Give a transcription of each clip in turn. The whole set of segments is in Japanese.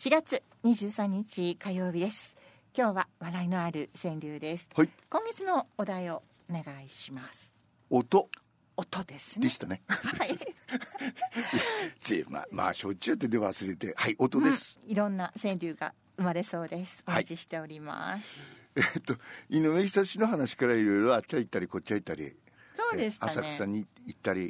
4月23日火曜日です。今日は笑いのある川柳です、 はい、 今月のお題をお願いします。 音ですね。 でしたね。 はい。 まあしょっちゅうってで忘れて、はい、音です、 いろんな川柳が生まれそうです。お待ちしております、 井上久志の話からいろいろあっちゃ行ったりこっちゃ行ったり、 そうでしたね。 浅草に行ったり、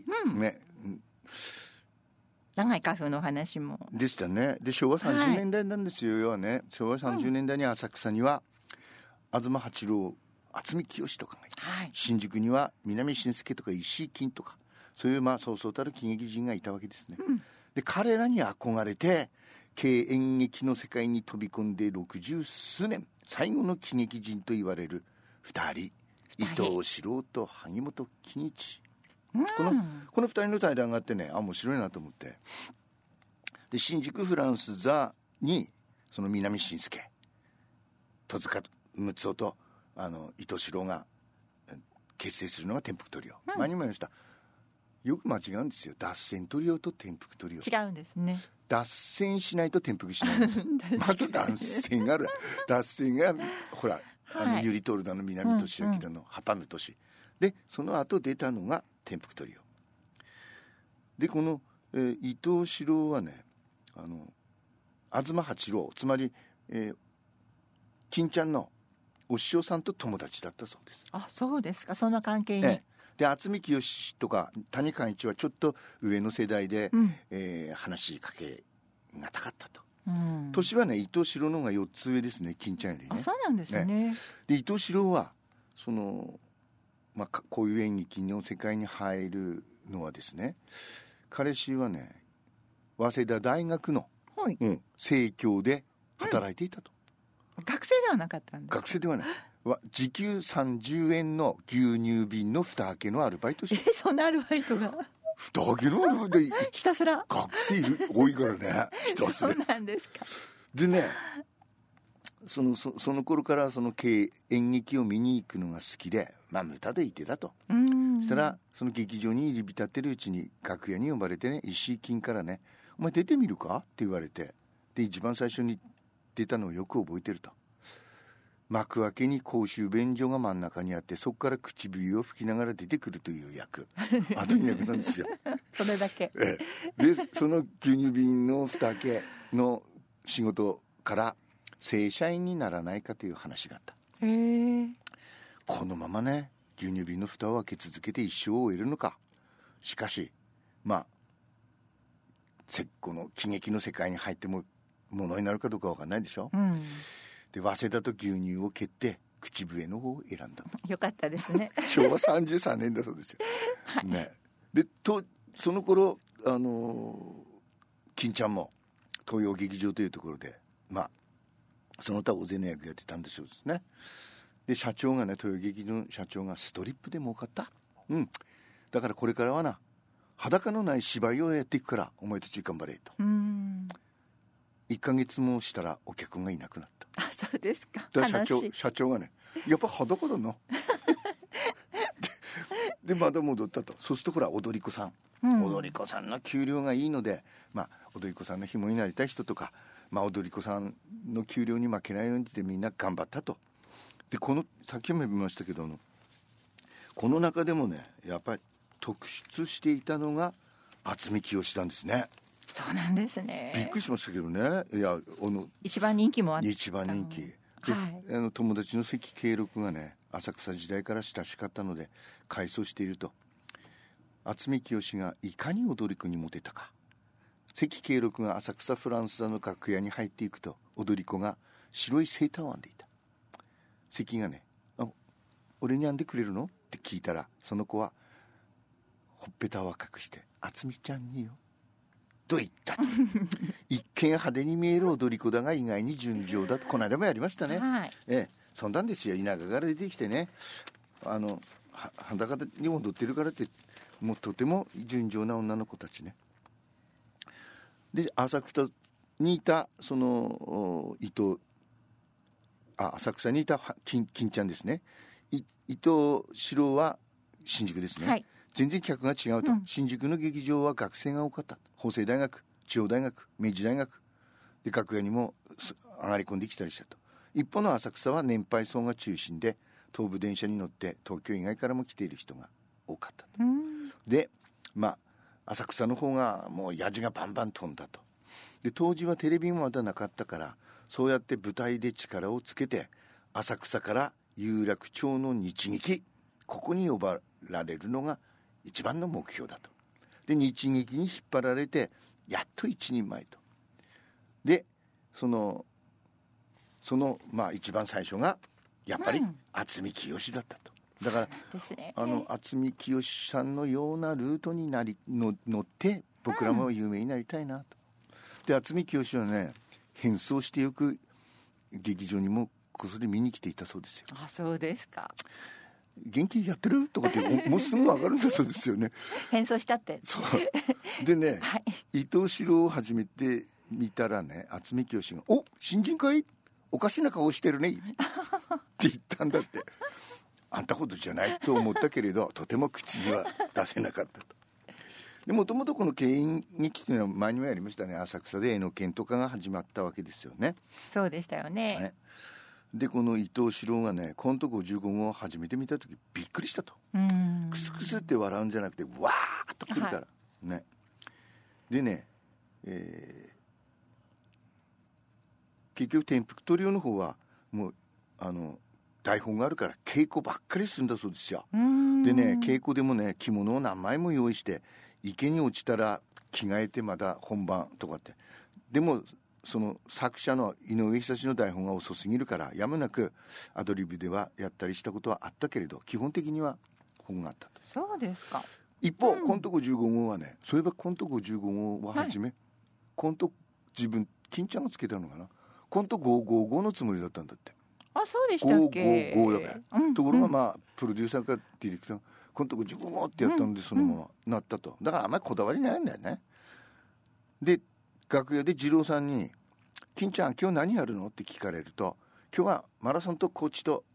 長い花粉の話もでしたね。で昭和30年代なんですよ、要はね。昭和30年代に浅草には東八郎、渥美清とかがいて、新宿には南信介とか石井金とか、そういうそうそうたる喜劇人がいたわけですね、で彼らに憧れて軽演劇の世界に飛び込んで60数年、最後の喜劇人と言われる2人、伊藤四郎と萩本欽一、この2人の対談があってね、面白いなと思って、で新宿フランス座にその南信介、戸塚睦夫と伊藤四郎が結成するのが天福トリオ、前にも言いました。よく間違うんですよ、脱線トリオと天福トリオ。 違うんですね。 脱線しないと転覆しないまず脱線がある。脱線がほら、ゆりとるだの南俊明だの、ハパム年で、その後出たのが転覆トリオで、この、伊藤四郎はね、東八郎、つまり、金ちゃんのお師匠さんと友達だったそうです。 あ、そうですか。そんな関係に、 で渥美清とか谷寛一はちょっと上の世代で、話しかけがたかったと、年はね伊藤四郎の方が4つ上ですね、金ちゃんよりね。 あ、そうなんですね。 で伊藤四郎はその、こういう演劇の世界に入るのはですね、彼氏はね早稲田大学の、生協で働いていたと、 学生ではなかったんですか。 学生ではない時給30円の牛乳瓶の蓋開けのアルバイトして、 そんなアルバイトが蓋開けのアルバイトひたすら学生多いからねひたすらそうなんですか。 でね、その頃からその演劇を見に行くのが好きで、無駄でいてだと。そしたらその劇場に入り浸ってるうちに楽屋に呼ばれてね、石井金からね、お前出てみるかって言われて、で一番最初に出たのをよく覚えてると。幕開けに公衆便所が真ん中にあって、そこから唇を吹きながら出てくるという役、後に役なんですよそれだけ、 でその牛乳瓶の蓋開けの仕事から正社員にならないかという話があった。このままね牛乳瓶の蓋を開け続けて一生を終えるのか。しかしこの喜劇の世界に入ってもものになるかどうか分かんないでしょ、で早稲田と牛乳を蹴って口笛の方を選んだ。 よかったですね昭和33年だそうですよ、でその頃金ちゃんも東洋劇場というところでその他大勢の役やってたんですよね。で社長がね、東洋劇場の社長がストリップで儲かった、だからこれからはな裸のない芝居をやっていくからお前たち頑張れと。1ヶ月もしたらお客がいなくなった。 あ、そうですか。 だから社長がね、やっぱ裸だなでまだ戻ったと。そうするとほら踊り子さん、踊り子さんの給料がいいので、踊り子さんの紐になりたい人とか、踊り子さんの給料に負けないようにってみんな頑張ったと。でさっきも言いましたけどこの中でもねやっぱり特筆していたのが渥美清なんですね。 そうなんですね。 びっくりしましたけどね。いや一番人気もあった。 一番人気で、友達の関慶六がね浅草時代から親しかったので回想していると、渥美清がいかに踊り子にモテたか。関慶六が浅草フランス座の楽屋に入っていくと、踊り子が白いセーターを編んでいた。関がね、俺に編んでくれるのって聞いたら、その子はほっぺたを赤くして渥美ちゃんによと言ったと一見派手に見える踊り子だが意外に純情だと。この間もやりましたね、そんなんですよ。田舎から出てきてね、裸に踊ってるからってもうとても純情な女の子たちね。で浅草にいたその浅草にいた金ちゃんですね、伊藤四郎は新宿ですね、全然客が違うと、新宿の劇場は学生が多かった。法政大学、中央大学、明治大学で楽屋にも上がり込んできたりしたと。一方の浅草は年配層が中心で、東武電車に乗って東京以外からも来ている人が多かったと。で浅草の方がもうヤジがバンバン飛んだと。で当時はテレビもまだなかったから、そうやって舞台で力をつけて浅草から有楽町の日劇、ここに呼ばれるのが一番の目標だと。で日劇に引っ張られてやっと一人前と。でその一番最初がやっぱり渥美清だったと。だから、渥美清さんのようなルートに乗って僕らも有名になりたいなと。で渥美清はね、変装してよく劇場にもこっそり見に来ていたそうですよ。 あ、そうですか。 元気やってるとかってもうすぐ分かるんだそうですよね。 変装したって。 そうでね、はい、伊藤四郎を始めてみたらね、渥美清がお新人かい、おかしな顔してるねって言ったんだって。あんたほどじゃないと思ったけれど、とても口には出せなかったと。でもともとこの経営劇というのは前にもやりましたね。浅草で絵の剣とかが始まったわけですよね。 そうでしたよね。 でこの伊藤四郎がね、コント55号を始めてみた時びっくりしたと。クスクスって笑うんじゃなくてわーっとくるから、ね。でね、結局天福トリオの方はもう台本があるから稽古ばっかりするんだそうですよ。でね、稽古でもね、着物を何枚も用意して池に落ちたら着替えてまた本番とかって。でもその作者の井上久志の台本が遅すぎるからやむなくアドリブではやったりしたことはあったけれど、基本的には本があったと。 そうですか。 一方、コント55号はね、そういえばコント55号は初め、コント自分金ちゃんがつけたのかな、コント555のつもりだったんだって。 あ、そうでしたっけ。 555だべ、ところがプロデューサーかディレクターがコント55号ってやったのでそのままなったと。だからあんまりこだわりないんだよね。で楽屋で二郎さんに金ちゃん今日何やるのって聞かれると、今日はマラソンのコーチと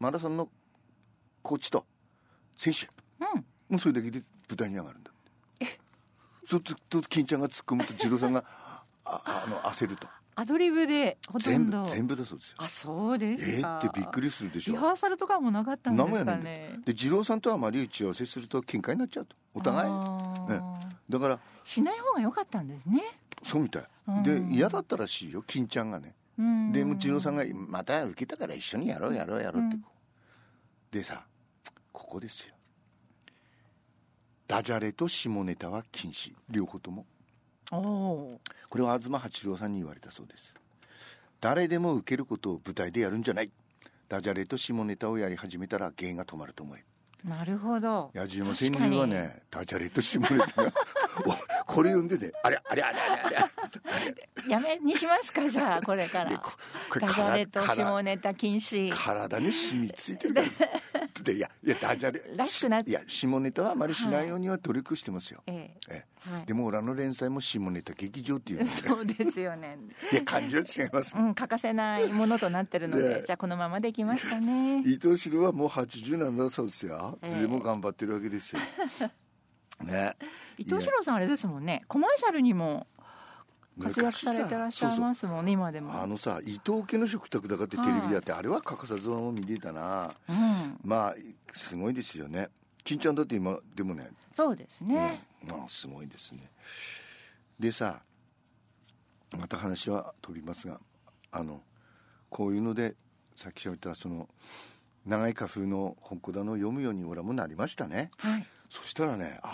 選手、もうそれだけで舞台に上がるんだって。そうすると金ちゃんが突っ込むと二郎さんが焦ると。 アドリブでほとんど全部だそうですよ。 あ、そうですか。 ってびっくりするでしょ。 リハーサルとかもなかったんですかね。 で二郎さんとあまり打ち合わせすると喧嘩になっちゃうと、お互い、だからしない方が良かったんですね。 そうみたいで、嫌だったらしいよ金ちゃんがね。でも二郎さんがまた受けたから一緒にやろうってでさ、ここですよ。ダジャレと下ネタは禁止、両方とも。これは東八郎さんに言われたそうです。誰でも受けることを舞台でやるんじゃない。ダジャレと下ネタをやり始めたら芸が止まると思え。 なるほど。 矢島川柳はね、ダジャレと下ネタがこれ読んでね、あれやめにしますか、じゃあこれから。ダジャレと下ネタ禁止。 体に染みついてるからで、いやダジャレらしくなって、 いや下ネタはあまりしないようには努力してますよ。でも裏の連載も下ネタ劇場っていうの、 そうですよね。 いや感じは違います、 欠かせないものとなってるので、じゃあこのままでいきますかね。 伊藤四郎はもう80なんだそうですよ。でも頑張ってるわけですよ、ね。 伊藤四郎さんあれですもんね、コマーシャルにも活躍されてらっしゃいますもんね。今でも伊藤家の食卓だかってテレビでやって、あれは欠かさず見ていたな。まあすごいですよね。金ちゃんだって今でもね。 そうですね、 すごいですね。でさ、また話は飛びますが、こういうのでさっき言ったその長い花風の本講談を読むように俺もなりましたね。そしたらね、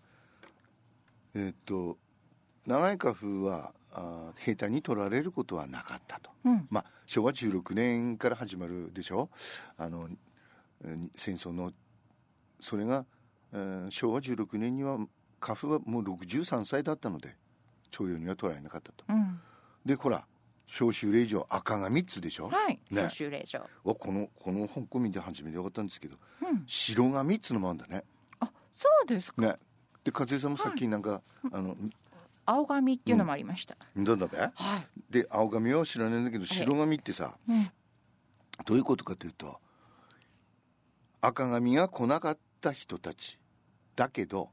長い花風は兵隊に取られることはなかったと。昭和16年から始まるでしょ、戦争の。それが、昭和16年には花風はもう63歳だったので徴用には取られなかったと。でほら召集令状赤が3つでしょ。 召集令状この本校見て初めて分かったんですけど、白が3つのもあるんだね。 そうですか。 ね。で和江さんもさっきなんか、 青紙っていうのもありました。 なんだべ、で青紙は知らないんだけど、白紙ってさ、どういうことかというと、赤紙が来なかった人たちだけど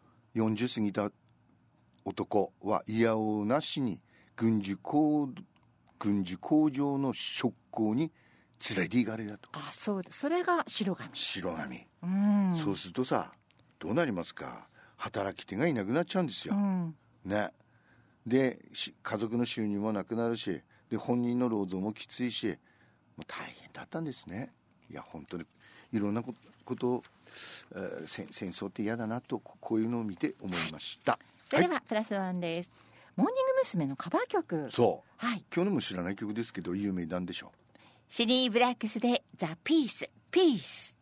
40過ぎた男はいやおうなしに軍需行軍事工場の職工に連れて行かれたと。 あ、そうだ、それが白紙。 白紙、 うん、 そうするとさ、どうなりますか。働き手がいなくなっちゃうんですよ、ね。で家族の収入もなくなるし、で本人の労働もきついし、もう大変だったんですね。いや本当にいろんなことを、戦争って嫌だなと、こういうのを見て思いました。 それでは、プラスワンです。モーニング娘。のカバー曲。 そう、 はい、 今日のも知らない曲ですけど有名なんでしょう。 シニーブラックスでザ・ピース。ピース。